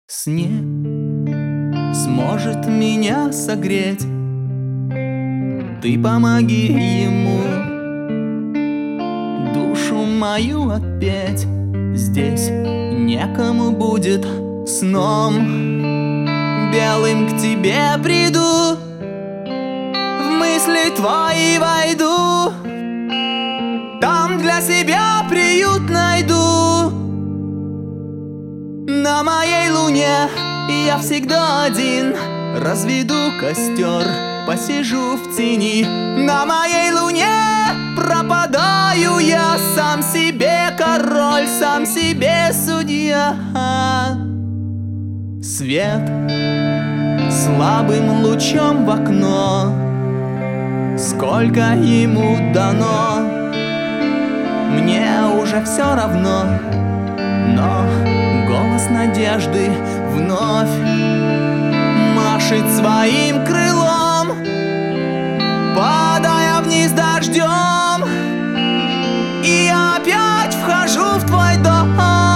сне сможет меня согреть. Ты помоги ему душу мою отпеть. Здесь некому будет сном белым к тебе приду, в мысли твои войду, там для себя приют найду. На моей луне я всегда один, разведу костер, посижу в тени. На моей луне пропадаю я, сам себе король, сам себе судья. Свет слабым лучом в окно, сколько ему дано, мне уже все равно. Но голос надежды вновь машет своим крылом, падая вниз дождем, и я опять вхожу в твой дом.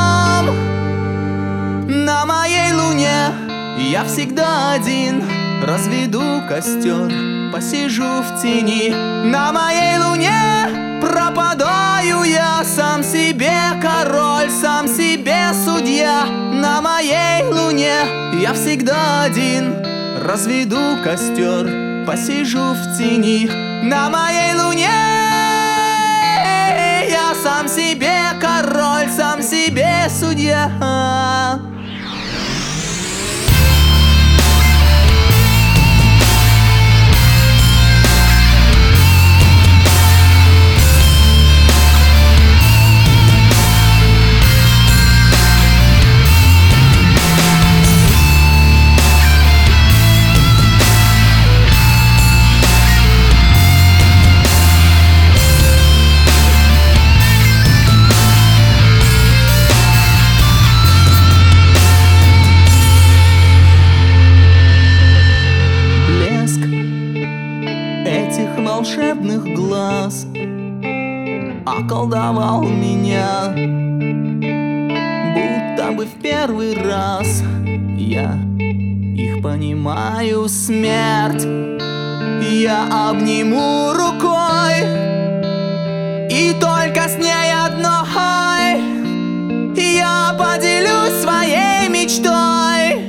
На моей луне я всегда один, разведу костер, посижу в тени. На моей луне пропадаю я, сам себе король, сам себе судья. На моей луне я всегда один, разведу костер, посижу в тени. На моей луне я сам себе король, сам себе судья. Этих волшебных глаз околдовал меня, будто бы в первый раз я их понимаю. Смерть я обниму рукой, и только с ней одной я поделюсь своей мечтой.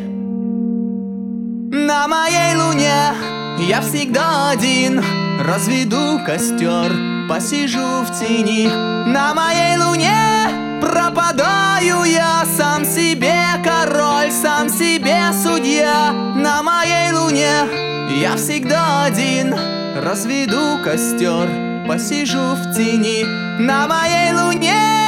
На моей луне я всегда один, разведу костер, посижу в тени. На моей луне пропадаю я, сам себе король, сам себе судья. На моей луне я всегда один, разведу костер, посижу в тени. На моей луне